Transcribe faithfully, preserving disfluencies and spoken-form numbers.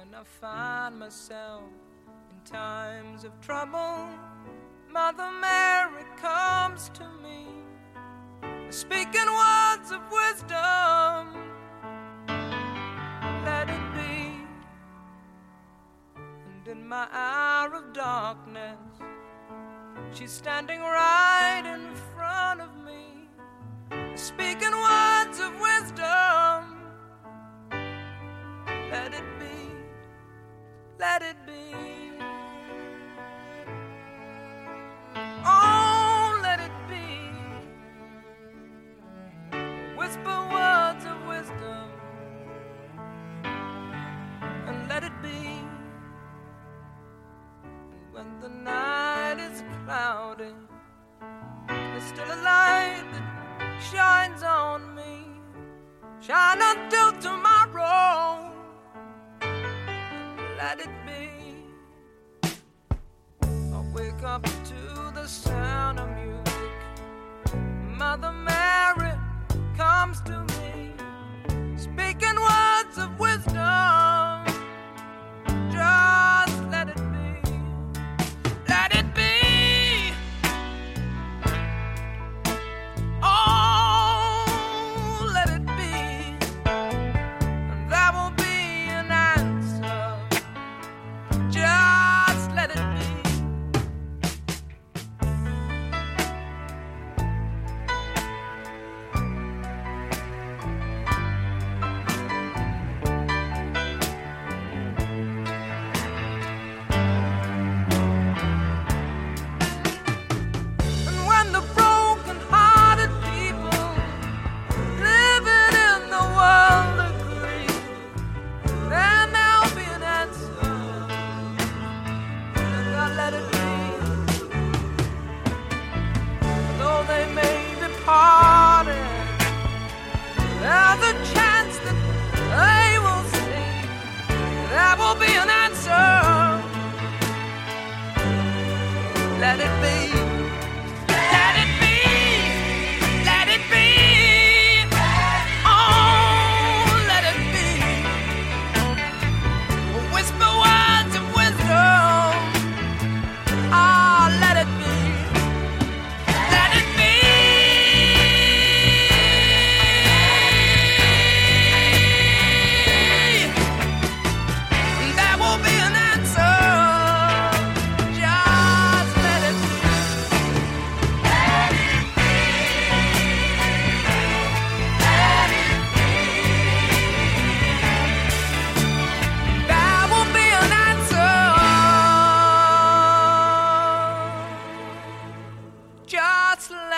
when I find myself in times of trouble, Mother Mary comes to me, speaking words of wisdom. Let it be. And in my hour of darkness, she's standing right in front of me, speaking words of wisdom. Let it be, let it be. Oh, let it be. Whisper words of wisdom, and let it be. When the night is cloudy, there's still a light that shines on me. Shine until tomorrow. Let it be. I wake up to the sound of music. Mother Mary comes to me, speaking words of wisdom. Just let it be. Let it be. Oh, let it be. And there will be an answer. Just let it be. And when the broken-hearted people living in the world agree, then there'll be an answer. And I'll let it be. Though they may be parted, there's a chance that they will see. There will be an answer. Let it be. Let it be. Let it be. Oh, let it be. Whisper words of wisdom. Ah, let it be. Let it be. There will be an answer. Just let it be. Let it be. Let it be. There will be an answer. Just